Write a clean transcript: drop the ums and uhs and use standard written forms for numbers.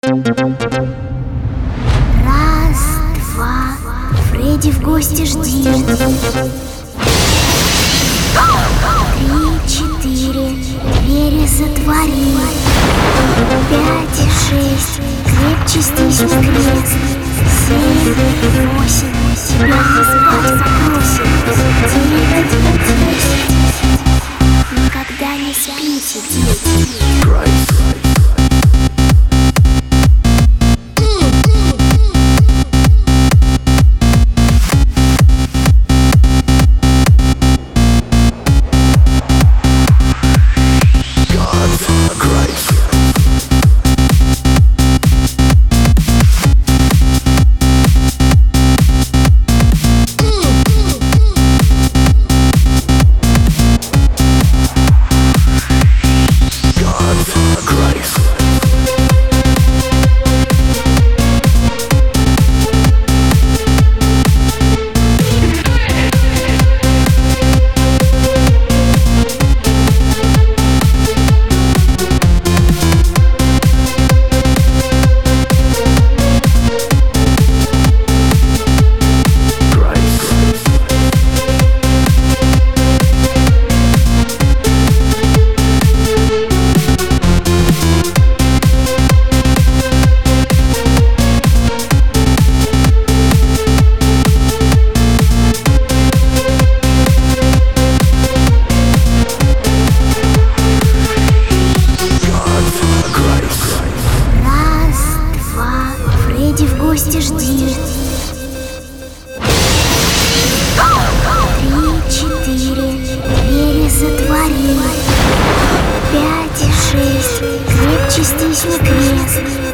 Раз, два, Фредди в гости жди. 3, 4, двери затвори. 5, 6, крепче стисни крест. 7, 8, тебя не спать попросит. 9, 10, никогда не спите, дети. В гости жди. 3, 4, двери затвори. 5, 6, крепче стисни крест.